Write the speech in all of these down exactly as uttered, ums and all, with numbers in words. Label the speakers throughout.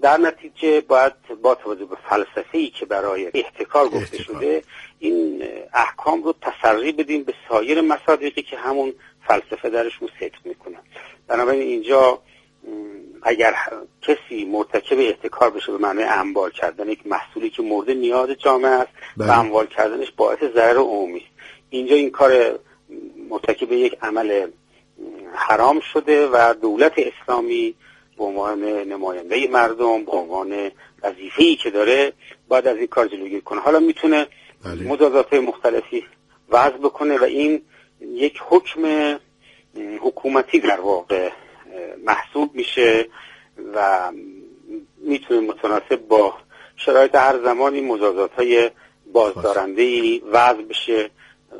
Speaker 1: در نتیجه باید با توجه به فلسفه‌ای که برای احتکار گفته شده این احکام رو تسری بدیم به سایر مصادیقی که همون فلسفه درشون صدق میکنه. بنابراین اینجا اگر کسی مرتکب احتکار بشه به معنی انبار کردن یک محصولی که مورد نیاز جامعه است و انبار کردنش باعث ضرر عمومی است، اینجا این کار مرتکب یک عمل حرام شده و دولت اسلامی به عنوان نماینده مردم به عنوان وظیفه‌ای که داره باید از این کار جلوگیری کنه. حالا میتونه مجازات مختلفی وضع بکنه و این یک حکم حکومتی در واقع محسوب میشه و میتونه متناسب با شرایط هر زمانی مجازات‌های بازدارنده‌ای وضع بشه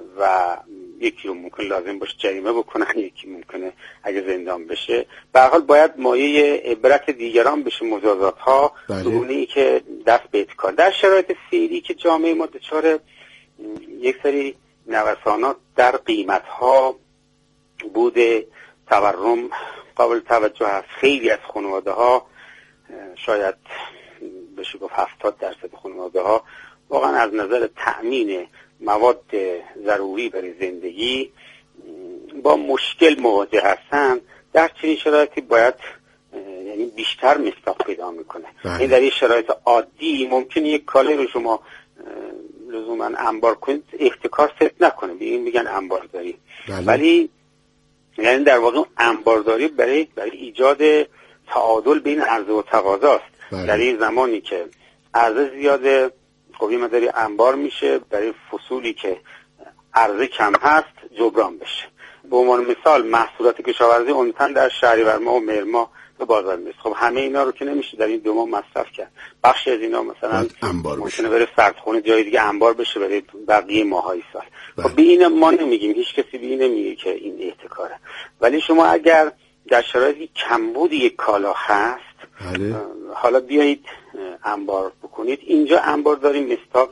Speaker 1: و یکی رو ممکن لازم باشه جریمه بکنن، یکی ممکنه اگه زندان بشه. به هر حال باید مایه عبرت دیگران بشه مجازات‌ها، بدونی که دست به احتکار. در شرایط فعلی که جامعه ما دچار یک سری نوسانات در قیمت‌ها بوده، تورم قابل توجه است. خیلی از خانواده‌ها، شاید بشه گفت هفتاد درصد خانواده‌ها واقعا از نظر تأمین مواد ضروری برای زندگی با مشکل مواجه هستن. در چنین شرایطی باید یعنی بیشتر مصداق پیدا میکنه. این در این شرایط عادی ممکنه یک کاله رو شما لزوما انبار کنید احتکار ست نکنه، به این میگن انبارداری. ولی یعنی در واقع انبارداری برای برای ایجاد تعادل بین عرضه و تقاضاست. در این زمانی که عرضه زیاده خب یه مقداری انبار میشه، برای فصولی که عرضه کم هست جبران بشه. به عنوان مثال محصولات کشاورزی عمدتاً در شهریور ماه و مهر ماه به بازار میرسه. خب همه اینا رو که نمیشه در این دو ماه مصرف کرد. بخشی از اینا مثلا ممکنه بره سردخونه جای دیگه انبار بشه برای بقیه ماهای سال. خب به این ما نمیگیم، هیچ کسی به این نمیگه که این احتکاره. ولی شما اگر در شرایطی کمبود یک کالا هست بله. حالا بیایید انبار بکنید، اینجا انبار داریم مصداق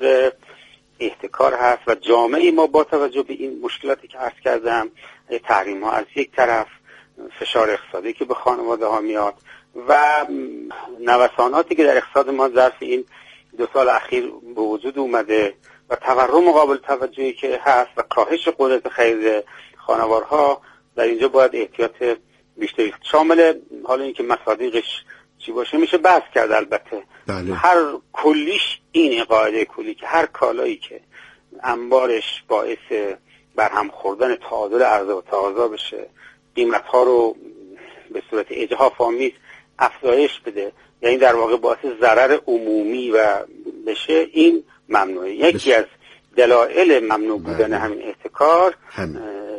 Speaker 1: احتکار هست و جامعه ما با توجه به این مشکلاتی که عرض کردم، تحریم ها از یک طرف، فشار اقتصادی که به خانواده ها میاد و نوساناتی که در اقتصاد ما ظرف این دو سال اخیر به وجود اومده و تورم قابل توجهی که هست و کاهش قدرت خرید خانوارها، در اینجا باید احتیاط بیشتری شامل حالا اینکه مصادیقش چی باشه میشه بحث کرد. البته بله. هر کلیش اینه، قاعده کلی که هر کالایی که انبارش باعث برهم خوردن تعادل عرضه و تقاضا بشه، قیمت‌ها رو به صورت اجحاف آمیز افزایش بده، یعنی در واقع باعث ضرر عمومی و بشه، این ممنوعه. یکی از دلایل ممنوع بودن بله. همین احتکار هم.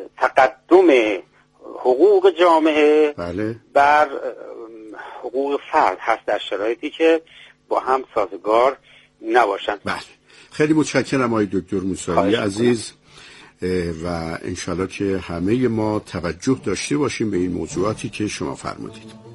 Speaker 1: تقدم حقوق جامعه بله. بر حقوق فرد هست در شرایطی که با هم سازگار نباشند.
Speaker 2: بله. خیلی متشکرم آقای دکتر موسوی عزیز و انشالله که همه ما توجه داشته باشیم به این موضوعاتی که شما فرمودید.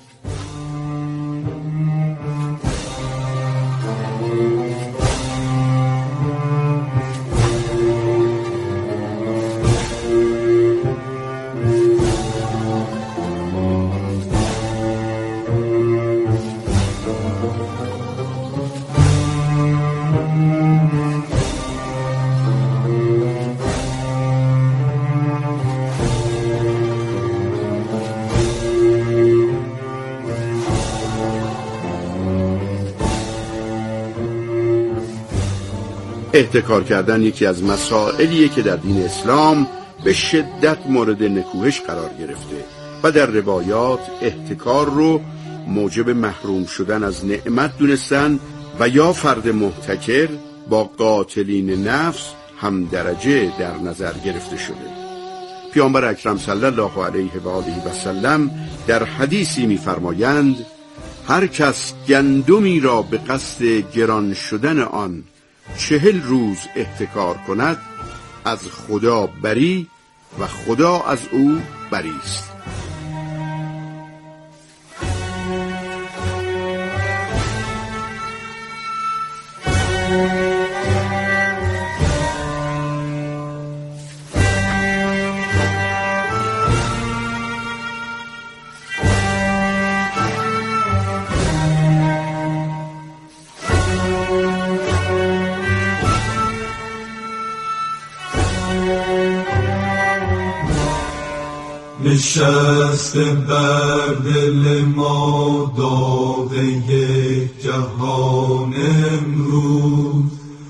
Speaker 2: احتکار کردن یکی از مسائلیه که در دین اسلام به شدت مورد نکوهش قرار گرفته و در روایات احتکار رو موجب محروم شدن از نعمت دونستن و یا فرد محتکر با قاتلین نفس هم درجه در نظر گرفته شده. پیامبر اکرم صلی الله علیه و آله و سلم در حدیثی می‌فرمایند هر کس گندمی را به قصد گران شدن آن چهل روز احتکار کند از خدا بری و خدا از او بری است.
Speaker 3: نشسته بر دل ما داغ یک جهان امروز،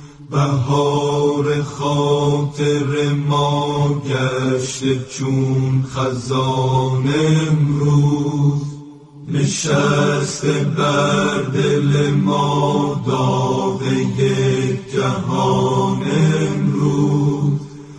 Speaker 3: بهار خاطر ما گشته چون خزان امروز. نشسته بر دل ما داغ یک جهان امروز،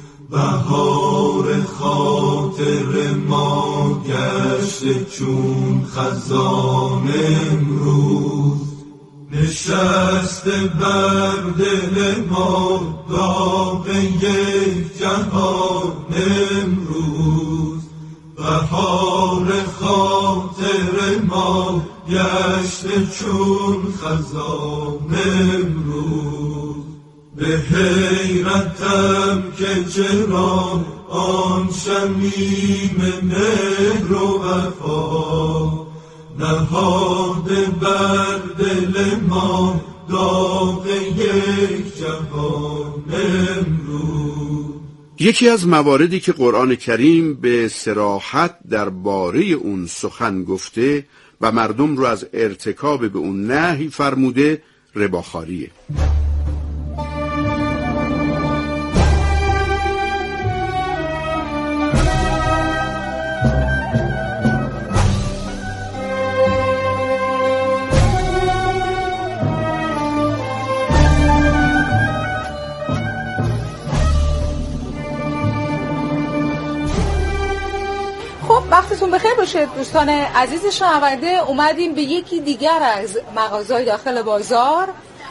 Speaker 3: بهار خاطر ما گشته چون خزان امروز. نشسته بر دل ما داغ یک جهان امروز، بهار خاطر ما گشته چون خزان امروز. به حیرتم که چرا آن شمیم مهر و وفا نهاده بر دل ما داغ یک جهان امروز.
Speaker 2: یکی از مواردی که قرآن کریم به صراحت درباره اون سخن گفته و مردم رو از ارتکاب به اون نهی فرموده رباخواریه.
Speaker 4: وقتتون بخیر باشه دوستان عزیز شنونده. اومدیم به یکی دیگر از مغازه‌های داخل بازار،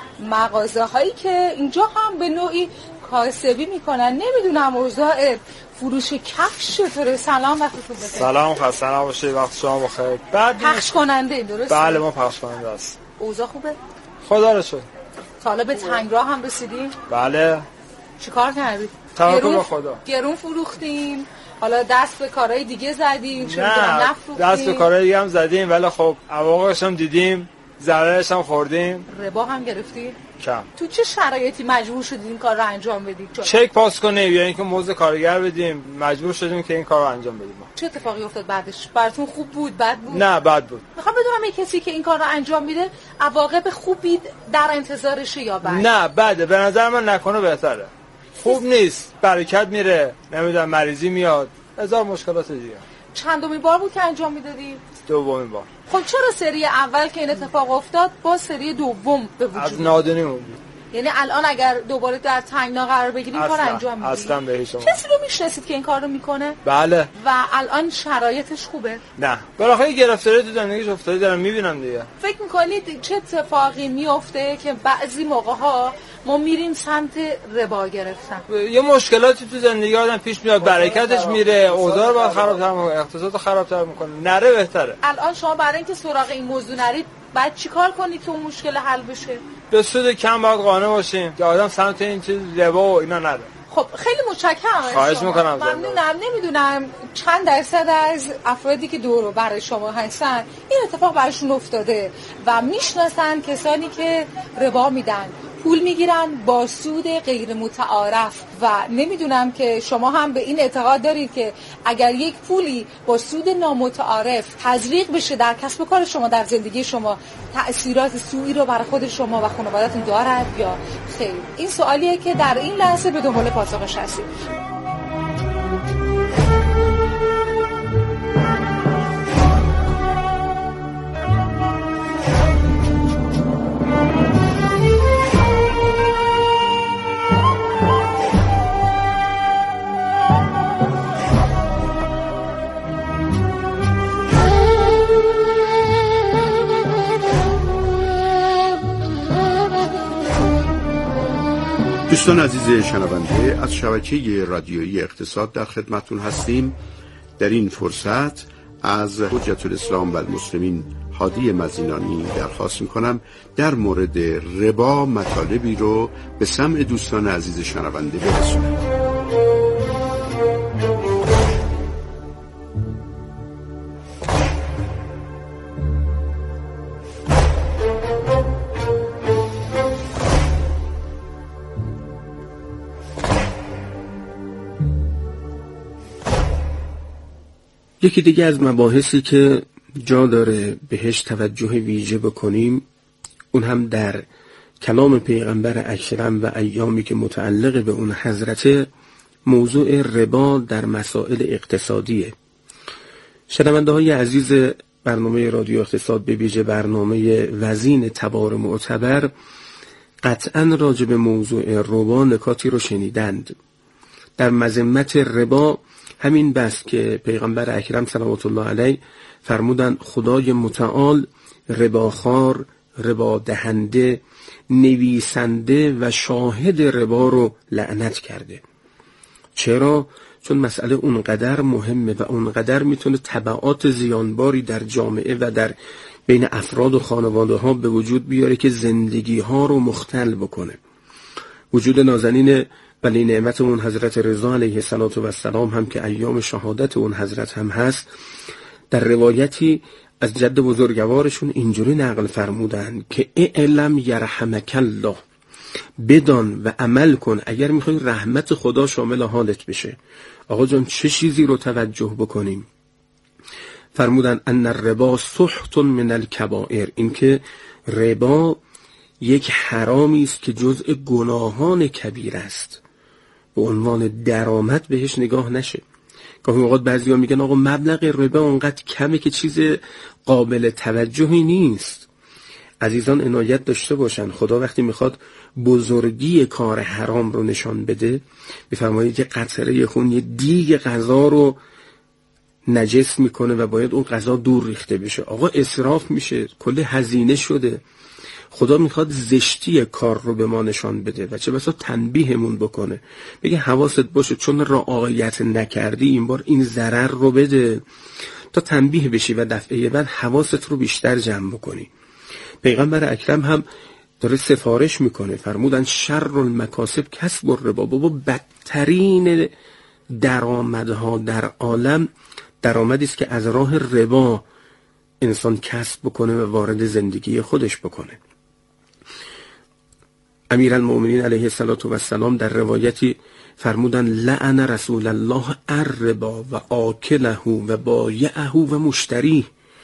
Speaker 4: مغازه هایی که اینجا هم به نوعی کاسبی میکنن. نمیدونم اوضاع فروش کفش چطوره؟ سلام، وقتتون بخیر.
Speaker 5: سلام، خسته نباشید، وقت شما بخیر. بعد
Speaker 4: پخش کننده درسته؟
Speaker 5: بله، ما پخش کننده است.
Speaker 4: اوضاع خوبه؟
Speaker 5: خدا رو شکر.
Speaker 4: تا حالا به تنگراه هم رسیدیم؟
Speaker 5: بله.
Speaker 4: چیکار کردید؟
Speaker 5: توکل به خدا.
Speaker 4: گرون فروختیم، حالا دست به کارهای دیگه زدیم، چه
Speaker 5: می‌دونم
Speaker 4: نفروختیم.
Speaker 5: دست به کارهای دیگه هم زدیم ولی خب عواقبش هم دیدیم، ضررش هم خوردیم.
Speaker 4: ربا هم گرفتیم؟
Speaker 5: کم.
Speaker 4: تو چه شرایطی مجبور شدید این کار رو انجام بدید؟
Speaker 5: چک پاس کنیم یا اینکه مزد کارگر بدیم، مجبور شدیم که این کار رو انجام بدیم.
Speaker 4: چه اتفاقی افتاد بعدش؟ براتون خوب بود، بد بود؟
Speaker 5: نه، بد بود.
Speaker 4: میخوام بدونم یک کسی که این کار رو انجام میده عواقب خوبی در انتظارشه یا بد؟
Speaker 5: نه، بده. به نظر من نکنه بهتره. خوب نیست، برکت میره، نمیدونم مریضی میاد، هزار مشکلات دیگه.
Speaker 4: چندمین بار بود که انجام میدادی؟
Speaker 5: دومین بار.
Speaker 4: خب چرا سری اول که این اتفاق افتاد با سری دوم به وجود؟
Speaker 5: از نادونی بود.
Speaker 4: یعنی الان اگر دوباره در تنگنا قرار بگیریم کار انجام میدید؟
Speaker 5: اصلا به هیچ عنوان.
Speaker 4: کسی رو میشناسید که این کار رو میکنه؟
Speaker 5: بله.
Speaker 4: و الان شرایطش خوبه؟
Speaker 5: نه، بالاخره گرفتاری تو زندگیش افتاده، دارم میبینم دیگه.
Speaker 4: فکر میکنید چه اتفاقی میفته که بعضی موقع ها ما میریم سمت ربا گرفتن؟
Speaker 5: یه مشکلاتی تو زندگی آدم پیش میاد، برکتش میره، اوضاع رو باید خرابتر میکنه، اقتصاد رو خرابتر میکنه. نره بهتره.
Speaker 4: الان شما برای اینکه سراغ این موضوع نرید بعد چیکار کنید که اون مشکل حل بشه؟
Speaker 5: به سود کم باید قانع باشیم که آدم سمت این چیز ربا و اینا نره.
Speaker 4: خب خیلی متشکرم.
Speaker 5: خواهش میکنم.
Speaker 4: ممنونم. نمیدونم چند درصد از افرادی که دور و بر شما هستن این اتفاق براشون افتاده و میشناسن کسانی که ربا میدن، پول میگیرن با سود غیر متعارف و نمیدونم که شما هم به این اعتقاد دارید که اگر یک پولی با سود نامتعارف تزریق بشه در کسب و کار شما، در زندگی شما، تأثیرات سوئی رو برای خود شما و خانواده‌تون دارد یا خیر؟ این سوالیه که در این لحظه به دنبال پاسخش هستید.
Speaker 2: دوستان عزیز شنونده، از شبکه رادیویی اقتصاد در خدمتتون هستیم. در این فرصت از حجت الاسلام و المسلمین هادی مزینانی درخواست میکنم در مورد ربا مطالبی رو به سمع دوستان عزیز شنونده برسونم.
Speaker 6: یکی دیگه از مباحثی که جا داره بهش توجه ویژه بکنیم، اون هم در کلام پیغمبر اکرم و ایامی که متعلق به اون حضرت، موضوع ربا در مسائل اقتصادیه. شنونده های عزیز برنامه رادیو اقتصاد، به ویژه برنامه وزین تبار معتبر، قطعاً راجع به موضوع ربا نکاتی رو شنیدند. در مذمت ربا همین بس که پیغمبر اکرم صلوات الله علیه فرمودن خدای متعال رباخوار، ربا دهنده، نویسنده و شاهد ربا رو لعنت کرده. چرا؟ چون مسئله اونقدر مهمه و اونقدر میتونه تبعات زیانباری در جامعه و در بین افراد و خانواده ها به وجود بیاره که زندگی ها رو مختل بکنه. وجود نازنین ولی نعمت اون حضرت رضا علیه الصلاه و السلام هم که ایام شهادت اون حضرت هم هست، در روایتی از جد بزرگوارشون اینجوری نقل فرمودن که اعلم یرحمک الله، بدان و عمل کن اگر میخوای رحمت خدا شامل حالت بشه. آقا جان چه چیزی رو توجه بکنیم؟ فرمودن ان الربا سحت من الکبائر، این که ربا یک حرامی است که جزء گناهان کبیر است، به عنوان درآمد بهش نگاه نشه. گاهی اوقات بعضیا میگن آقا مبلغ ربا اونقدر کمه که چیز قابل توجهی نیست. عزیزان عنایت داشته باشن، خدا وقتی میخواد بزرگی کار حرام رو نشان بده، میفرماید که قطره خون یه دیگ غذا رو نجس میکنه و باید اون غذا دور ریخته بشه. آقا اسراف میشه، کل هزینه شده. خدا میخواد زشتی کار رو به ما نشان بده و چه بسا تنبیهمون بکنه، بگه حواست باشه چون رعایت نکردی این بار این ضرر رو بده، تا تنبیه بشی و دفعه بعد حواست رو بیشتر جمع بکنی. پیغمبر اکرم هم داره سفارش میکنه، فرمودن شر المکاسب کسب الربا، بابا بدترین درآمدها در عالم درآمدی است که از راه ربا انسان کسب بکنه و وارد زندگی خودش بکنه. امیرالمؤمنین علیه الصلاه و السلام در روایتی فرمودن لعن رسول الله الربا و آکله و بایعه و مشتریه.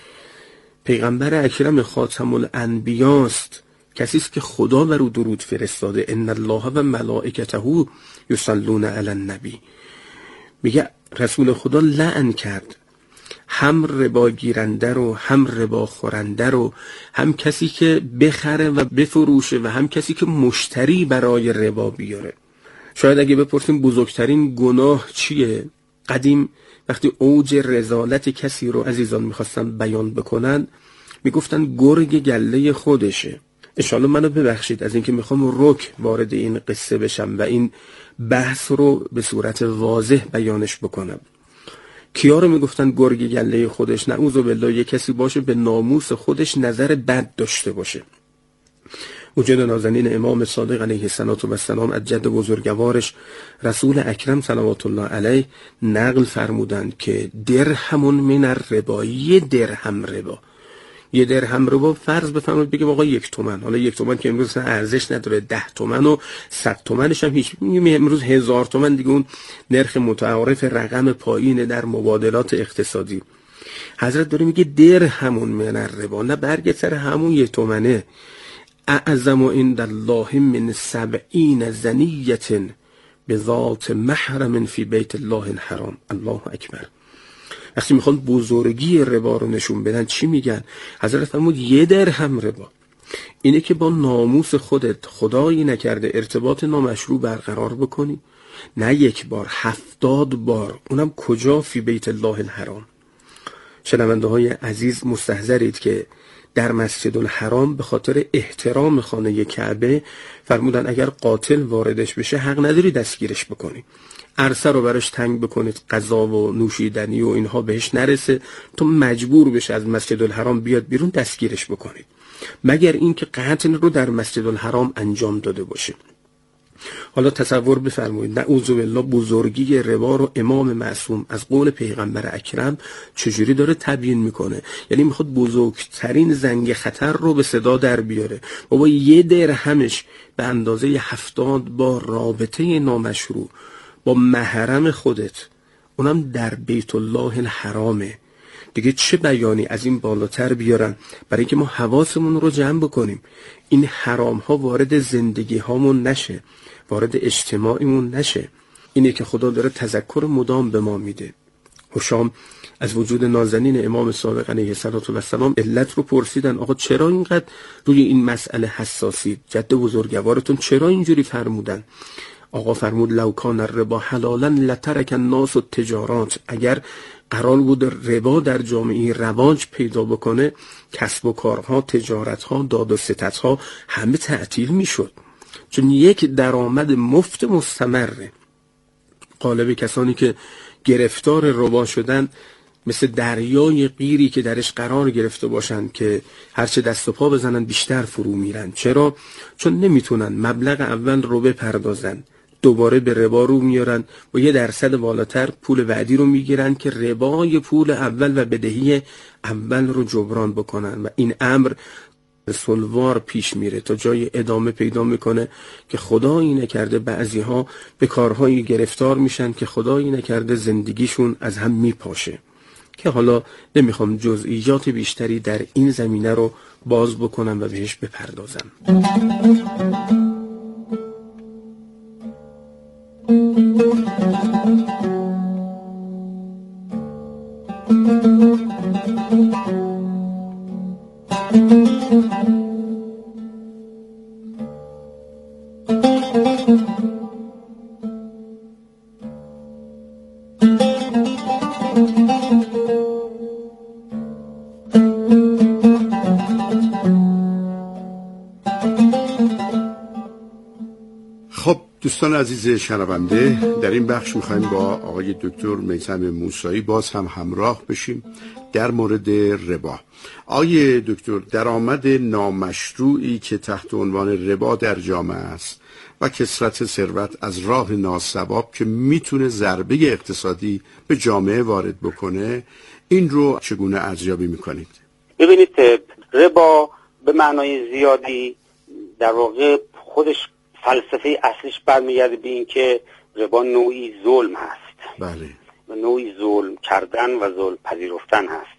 Speaker 6: پیغمبر اکرم خاتم الانبیا است، کسی است که خدا بر او درود فرستاده، ان الله و ملائکته یصلون علی النبی. میگه رسول خدا لعن کرد هم ربا گیرنده رو، هم ربا خورنده رو، هم کسی که بخره و بفروشه و هم کسی که مشتری برای ربا بیاره. شاید اگه بپرسیم بزرگترین گناه چیه، قدیم وقتی اوج رذالت کسی رو عزیزان میخواستن بیان بکنن میگفتن گرگ گله خودشه. انشالله منو ببخشید از اینکه میخوام رک وارد این قصه بشم و این بحث رو به صورت واضح بیانش بکنم. کیا رو میگفتن گرگ گله خودش؟ نعوذ بالله یه کسی باشه به ناموس خودش نظر بد داشته باشه. وجود نازنین امام صادق علیه الصلاه و السلام از جد بزرگوارش رسول اکرم صلوات الله علیه نقل فرمودند که درهم من الربا، یه درهم ربا، یه درهم ربا فرض بفرمایید بگیم آقا یک تومن، حالا یک تومن که امروز ارزش نداره، ده تومن و صد تومنش هم هیچ، امروز هزار تومن دیگه اون نرخ متعارف رقم پایینه در مبادلات اقتصادی. حضرت داره میگه درهمون من الربا، نه برگ سر همون یک تومنه، اعظم عند الله من سبعین زنیة بذات محرم فی بیت الله الحرام. الله اکبر. وقتی میخوان بزرگی ربا رو نشون بدن چی میگن؟ حضرت فرمود یه درهم ربا اینه که با ناموس خودت خدایی نکرده ارتباط نامشروع برقرار بکنی، نه یک بار، هفتاد بار، اونم کجا؟ فی بیت الله الحرام. شنونده های عزیز مستحضرید که در مسجد الحرام به خاطر احترام خانه کعبه فرمودن اگر قاتل واردش بشه حق نداری دستگیرش بکنی، عرصه رو براش تنگ بکنید، غذا و نوشیدنی و اینها بهش نرسه، تو مجبور بشه از مسجد الحرام بیاد بیرون دستگیرش بکنید، مگر اینکه قتل رو در مسجد الحرام انجام داده باشه. حالا تصور بفرمایید نعوذ بالله بزرگی ربا رو امام معصوم از قول پیغمبر اکرم چجوری داره تبیین میکنه. یعنی میخواد بزرگترین زنگ خطر رو به صدا در بیاره. بابا یه درهمش به اندازه هفتاد بار رابطه نامشروع با محرم خودت، اونم در بیت الله الحرامه. دیگه چه بیانی از این بالاتر بیارن برای اینکه ما حواسمون رو جمع بکنیم، این حرام ها وارد زندگی هامون نشه، وارد اجتماعیمون نشه. اینه که خدا داره تذکر مدام به ما میده. هشام از وجود نازنین امام صادق علیه السلام علت رو پرسیدن، آقا چرا اینقدر روی این مسئله حساسید؟ جد بزرگوارتون چرا اینجوری فرمودن؟ آقا فرمود لو کان الربا حلالا لترک الناس التجارات. اگر قرار بود ربا در جامعه رواج پیدا بکنه، کسب و کارها، تجارتها، داد و ستدها همه تعطیل میشد، چون یک درآمد مفت مستمره. قالب کسانی که گرفتار ربا شدن مثل دریای قیری که درش قرار گرفته باشن که هرچه دست و پا بزنن بیشتر فرو میرن. چرا؟ چون نمیتونن مبلغ اول رو بپردازن، دوباره به ربا رو میارن و یه درصد بالاتر پول بعدی رو میگیرن که ربای پول اول و بدهی اول رو جبران بکنن و این امر سلوار پیش میره تا جای ادامه پیدا میکنه که خدایی نکرده بعضی ها به کارهایی گرفتار میشن که خدایی نکرده زندگیشون از هم میپاشه، که حالا نمیخوام جزئیات بیشتری در این زمینه رو باز بکنم و بهش بپردازم.
Speaker 2: دوستان عزیز شنونده، در این بخش میخوایم با آقای دکتر میثم موسایی باز هم همراه بشیم در مورد ربا. آقای دکتر، درآمد نامشروعی که تحت عنوان ربا در جامعه است و کثرت ثروت از راه ناصواب که میتونه ضربه اقتصادی به جامعه وارد بکنه، این رو چگونه ارزیابی میکنید؟
Speaker 1: ببینید، ربا به معنای زیادی در واقع خودش فلسفه اصلیش برمیگرده به این که ربا نوعی ظلم هست.
Speaker 2: بله.
Speaker 1: و نوعی ظلم کردن و ظلم پذیرفتن هست.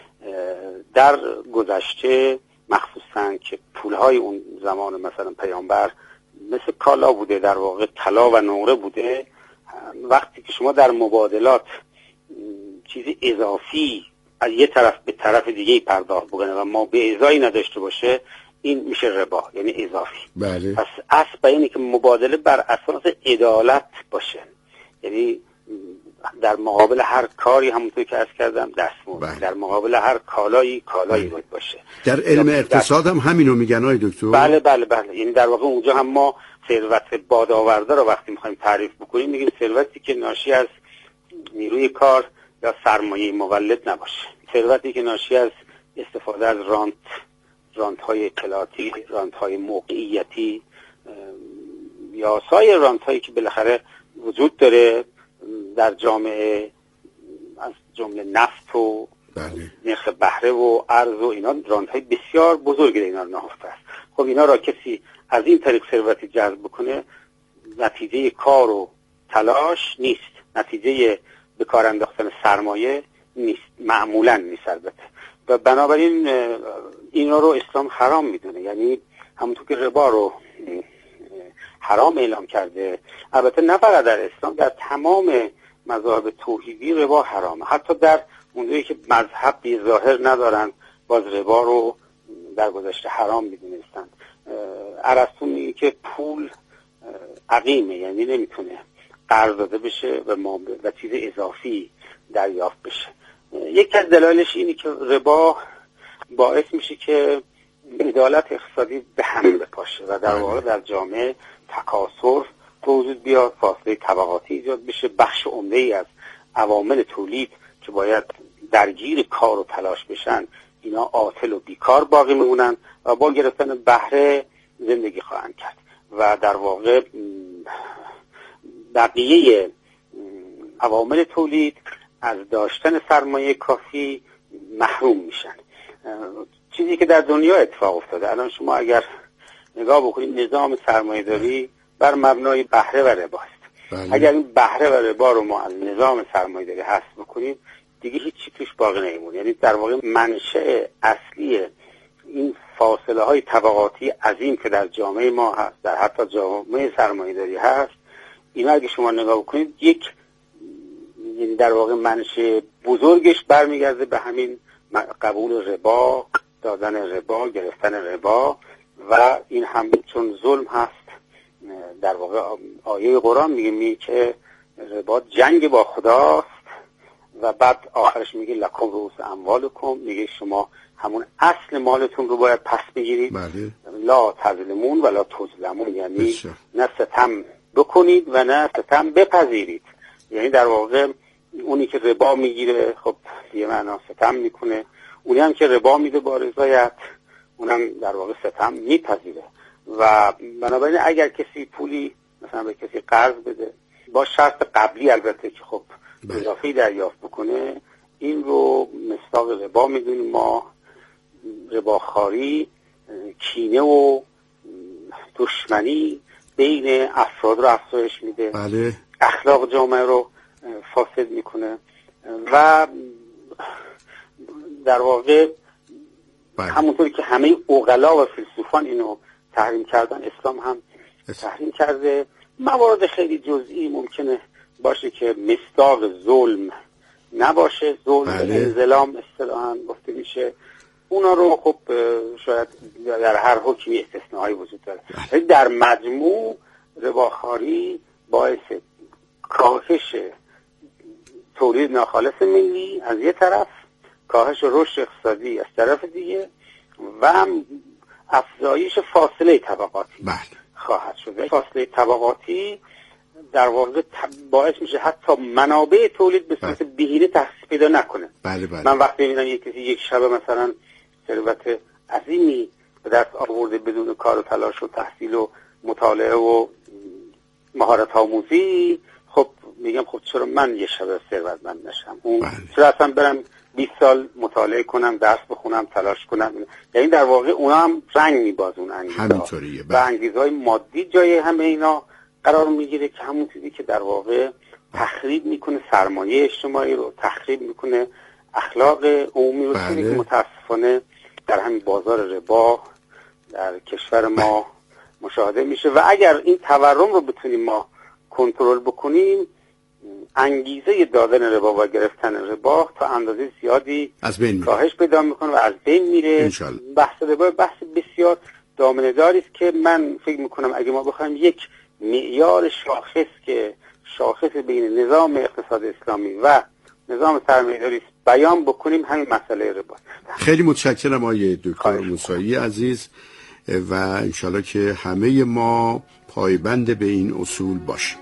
Speaker 1: در گذشته مخصوصا که پولهای اون زمان مثلا پیامبر مثل کالا بوده، در واقع طلا و نقره بوده. وقتی که شما در مبادلات چیزی اضافی از یه طرف به طرف دیگه پرداخت بکنه و ما به ازایی نداشته باشه، این میشه ربا، یعنی اضافی.
Speaker 2: بله.
Speaker 1: پس اصل به اینه که مبادله بر اساس عدالت باشه، یعنی در مقابل هر کاری همونطور که عرض کردم دستمزد، بله. در مقابل هر کالایی کالایی باید باشه.
Speaker 2: در علم اقتصاد هم همینو میگن آقای دکتر؟
Speaker 1: بله بله بله، یعنی در واقع اونجا هم ما ثروت بادآورده رو وقتی میخوایم تعریف بکنیم میگیم ثروتی که ناشی از نیروی کار یا سرمایه مولد نباشه، ثروتی که ناشی از استفاده از رانت رانت های اطلاعاتی، رانت های موقعیتی یا سایر رانت هایی که بالاخره وجود داره در جامعه، از جمله نفت و
Speaker 2: بله.
Speaker 1: نرخ بهره و ارز و اینا، رانت های بسیار بزرگی در اینا نهفته است. خب اینا را کسی از این طریق ثروتی جذب بکنه، نتیجه کار و تلاش نیست، نتیجه به کار انداختن سرمایه نیست، معمولا نیست البته. و بنابراین اینا رو اسلام حرام میدونه، یعنی همونطور که ربا رو حرام اعلام کرده. البته نه فقط در اسلام، در تمام مذاهب توحیدی ربا حرامه. حتی در اونجایی که مذهب بی ظاهر ندارن باز ربا رو در گذشته حرام میدونستن. ارسطو میگه که پول عقیمه، یعنی نمیتونه قرض داده بشه و و چیز اضافی دریافت بشه. یکی از دلایلش اینه که ربا باعث میشه که عدالت اقتصادی به هم بپاشه و در واقع در جامعه تکاثر وجود بیاد، فاصله طبقاتی ایجاد بشه. بخش عمده‌ای از عوامل تولید که باید درگیر کار و تلاش بشن، اینا عاطل و بیکار باقی میمونن و با گرفتن بهره زندگی خواهند کرد و در واقع بقیه عوامل تولید از داشتن سرمایه کافی محروم میشن. چیزی که در دنیا اتفاق افتاده. الان شما اگر نگاه بکنید، نظام سرمایه داری بر مبنای بهره و ربا است.
Speaker 2: بله.
Speaker 1: اگر این بهره و ربا رو ما از نظام سرمایه‌داری حذف بکنیم دیگه هیچ چی توش باقی نمیمونه. یعنی در واقع منشأ اصلی این فاصله های طبقاتی عظیم که در جامعه ما هست، در حتی جامعه سرمایه‌داری هست، اینا اگه شما نگاه بکنید یک یعنی در واقع منشأ بزرگش برمیگرده به همین قبول ربا، دادن ربا، گرفتن ربا. و این هم چون ظلم هست، در واقع آیه قرآن میگه می که ربا جنگ با خداست و بعد آخرش میگه لکم رؤوس اموالکم، میگه شما همون اصل مالتون رو باید پس بگیرید.
Speaker 2: بله.
Speaker 1: لا تظلمون ولا تظلمون، یعنی بسیار. نه ستم بکنید و نه ستم بپذیرید. یعنی در واقع اونی که ربا میگیره خب یه معنا ستم میکنه، اونی هم که ربا میده با رضایت اونم در واقع ستم میپذیره. و بنابراین اگر کسی پولی مثلا به کسی قرض بده با شرط قبلی البته که خب اضافی دریافت بکنه، این رو مصداق ربا میدونیم ما. رباخواری کینه و دشمنی بین افراد رو افزایش میده.
Speaker 2: بله.
Speaker 1: اخلاق جامعه رو فاسد میکنه و در واقع بله. همونطوری که همه عقلا و فیلسوفان اینو تحریم کردن، اسلام هم تحریم کرده. موارد خیلی جزئی ممکنه باشه که مصداق ظلم نباشه، ظلم بله. انظلام اصطلاحاً گفته میشه، اونا رو خب شاید در هر حکمی استثناءایی وجود داره. بله. در مجموع رباخواری باعث کاهش تولید ناخالص ملی از یه طرف، کاهش رشد اقتصادی از طرف دیگه و افزایش فاصله طبقاتی بله. خواهد شد. فاصله طبقاتی در واقع باعث میشه حتی منابع تولید به صورت بهینه تخصیص پیدا نکنه.
Speaker 2: بله بله.
Speaker 1: من وقتی میبینم یک کسی یک شب مثلا ثروت عظیمی به دست آورده بدون کار و تلاش و تحصیل و مطالعه و مهارت آموزی، خب میگم خب چرا من یه شب ثروتمند نشم؟ اون بله. چرا اصلا برم بیست سال مطالعه کنم، درس بخونم، تلاش کنم؟ یعنی در واقع اونا هم رنگ میبازون انگیزه و انگیزهای مادی جای همه اینا قرار میگیره که همون چیزی که در واقع تخریب میکنه سرمایه اجتماعی رو، تخریب میکنه اخلاق عمومی رو. بله. که متاسفانه در همین بازار ربا در کشور ما بله. مشاهده میشه و اگر این تورم رو بتونیم ما کنترل بکنیم، انگیزه دادن ربا و گرفتن ربا تا اندازه زیادی
Speaker 2: از بین
Speaker 1: کاهش پیدا میکنه و از بین میره.
Speaker 2: انشالله.
Speaker 1: بحث ربا بحث بسیار دامنه‌داری است که من فکر میکنم اگه ما بخوایم یک معیار شاخص که شاخص بین نظام اقتصاد اسلامی و نظام سرمایه‌داری بیان بکنیم، همین مسئله ربا.
Speaker 2: خیلی متشکرم آقای دکتر موسوی عزیز و انشالله که همه ما پایبند به این اصول باشیم.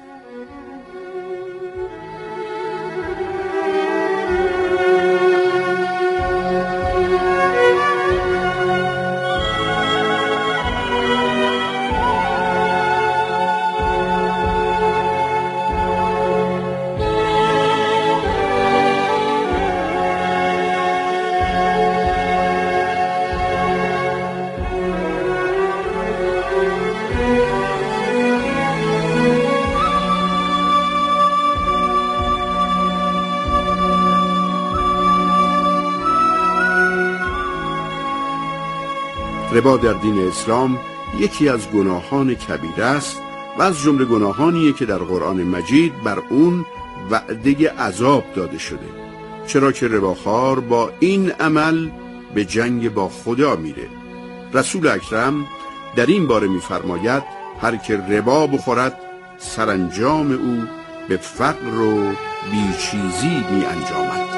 Speaker 2: ربا در دین اسلام یکی از گناهان کبیره است و از جمله گناهانیه که در قرآن مجید بر اون وعده عذاب داده شده، چرا که رباخوار با این عمل به جنگ با خدا میره. رسول اکرم در این باره میفرماید هر که ربا بخورد سرانجام او به فقر و بیچیزی می انجامد.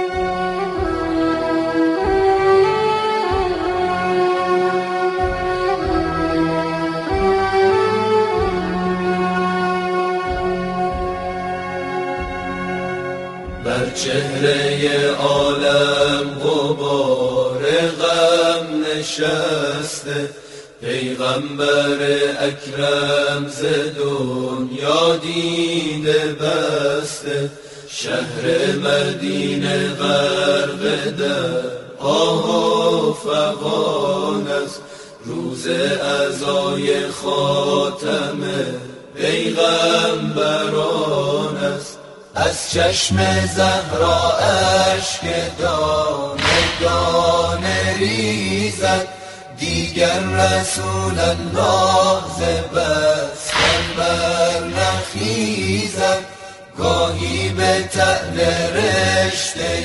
Speaker 3: بر چهره عالم غبار غم نشسته، پیغمبر اکرم ز دنیا دیده بسته، شهر مدینه غرق در آه و فغان است، روز عزای خاتمه پیغمبران است. از چشم زهرا اشک دانه دانه ریزد، دیگر رسول الله ز بس بر نخیزد. گاهی به طعن رشته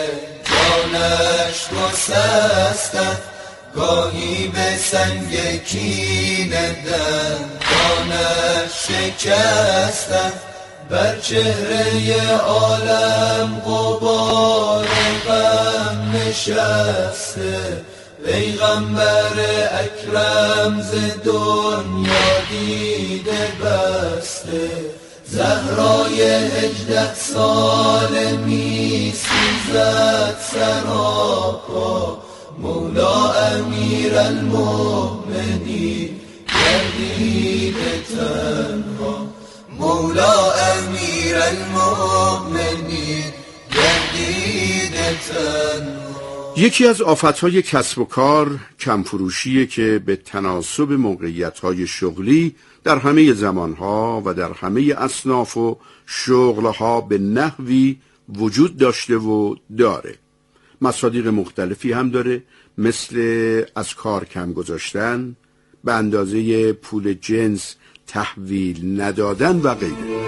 Speaker 3: جانش گسستد، گاهی به سنگ کینه دندانش شکستد. بر چهره عالم غبار غم نشسته، پیغمبر اکرم ز دنیا دیده بسته. زهرای هجده ساله می سوزد سراپا، مولا امیر المؤمنین گردیده تنها. مولا امیر المؤمنین گردیده تنها.
Speaker 2: یکی از آفتهای کسب و کار کمفروشیه که به تناسب موقعیت‌های شغلی در همه زمانها و در همه اصناف و شغلها به نحوی وجود داشته و داره. مصادیق مختلفی هم داره، مثل از کار کم گذاشتن، به اندازه پول جنس تحویل ندادن و غیره.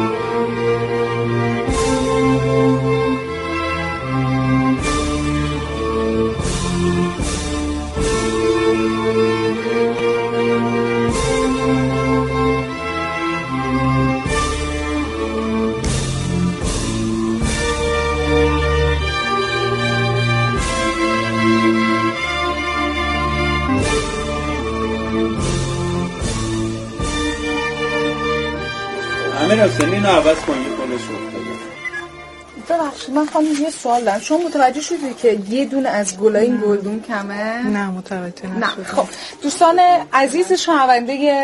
Speaker 7: امیر حسین اینو عوض کنی خودش افتاده.
Speaker 4: ببخشید من خواهم یه سوال دارم. شما متوجه شدید که یه دونه از گلای این گلدون کمه؟
Speaker 8: نه متوجه نشدم.
Speaker 4: نه. خب دوستان عزیز شنونده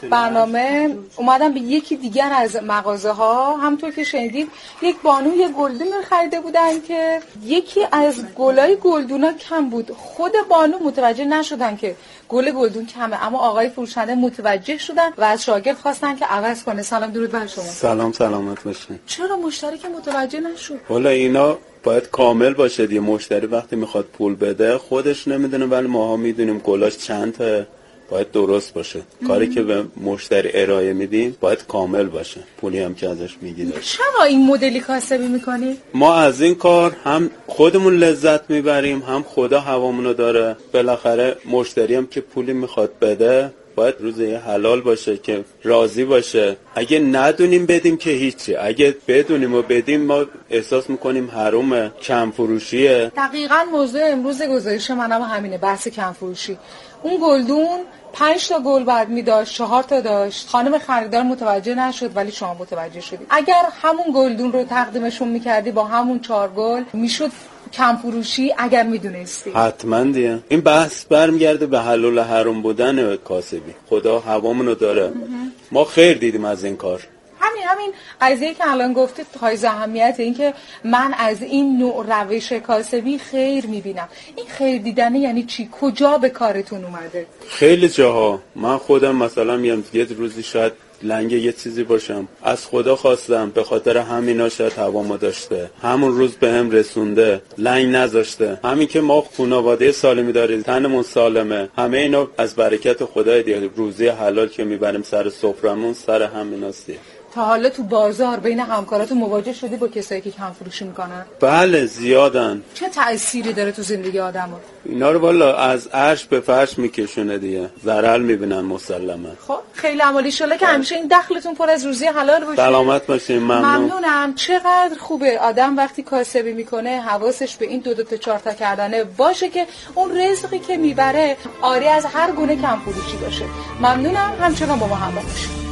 Speaker 4: برنامه، اومدم به یکی دیگر از مغازه ها، همونطور که شنیدید یک بانو یه گلدون خریده بودن که یکی از گلای گلدونا کم بود. خود بانو متوجه نشدن که گل گلدون کمه، اما آقای فروشنده متوجه شدن و از شاگرد خواستن که عوض کنه. سلام درود بر شما.
Speaker 7: سلام سلامت باشین.
Speaker 4: چرا مشتری که متوجه نشد؟
Speaker 7: والا اینا باید کامل باشه دیگه. مشتری وقتی میخواد پول بده خودش نمیدونه، ولی ماها میدونیم گلاش چند تا، باید درست باشه. ام. کاری که به مشتری ارائه میدیم باید کامل باشه، پولی هم که ازش میگیره.
Speaker 4: چرا این مدلی کاسبی میکنی؟
Speaker 7: ما از این کار هم خودمون لذت میبریم، هم خدا هوامونو داره. بالاخره مشتری هم که پولی میخواد بده باید روزه حلال باشه که راضی باشه. اگه ندونیم بدیم که هیچی، اگه بدونیم و بدیم ما احساس میکنیم حرومه، کم فروشیه.
Speaker 4: دقیقاً موضوع امروز گزارش منم همینه، بحث کم فروشی. اون گلدون پنج تا گل بعد می داشت، چهار تا داشت. خانم خریدار متوجه نشد ولی شما متوجه شدید. اگر همون گلدون رو تقدیمشون میکردی با همون چهار گل میشد کم فروشی اگر میدونستی.
Speaker 7: حتما دیگه. این بحث برمیگرده به حلال و حرام بودن کاسبی. خدا هوامونو داره. ما خیر دیدیم از این کار.
Speaker 4: همین همین قضیه که الان گفتید های اهمیت، این که من از این نوع روش کاسبی خیر میبینم. این خیر دیدنه یعنی چی؟ کجا به کارتون اومده؟
Speaker 7: خیلی جاها. من خودم مثلا یه روزی شاید لنگ یه چیزی باشم، از خدا خواستم، به خاطر همینا شاید هوامو داشته، همون روز به هم رسونده، لنگ نذاشته. همین که ما خانواده سالمی داریم، تنمون سالمه، همه اینا از برکت خدای دیگه. روزی حلال که میبریم سر سفرمون سر همیناست.
Speaker 4: تا حالا تو بازار بین همکاراتون مواجه شدی با کسایی که کم فروشی میکنن؟
Speaker 7: بله زیادن.
Speaker 4: چه تأثیری داره تو زندگی آدمو؟
Speaker 7: اینا رو والا از عرش به فرش میکشونه دیگه، ضرر میبینن مسلما.
Speaker 4: خب خیلی عمالی شله که همیشه این دخلتون پر از روزی حلال باشه.
Speaker 7: سلامت باشین. ممنون.
Speaker 4: ممنونم. چقدر خوبه آدم وقتی کاسبی میکنه حواسش به این دو دو تا چهار تا کردنه باشه که اون رزقی که میبره آری از هر گونه کم فروشی باشه. ممنونم، همچنان با ما همراه باشید.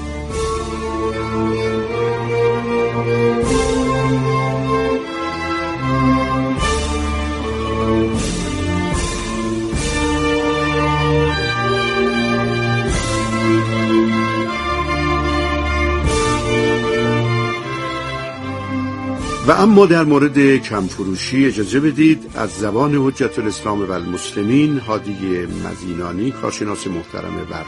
Speaker 2: و اما در مورد کمفروشی اجازه بدید از زبان حجت الاسلام و المسلمین هادی مدینانی، کارشناس محترم برنامه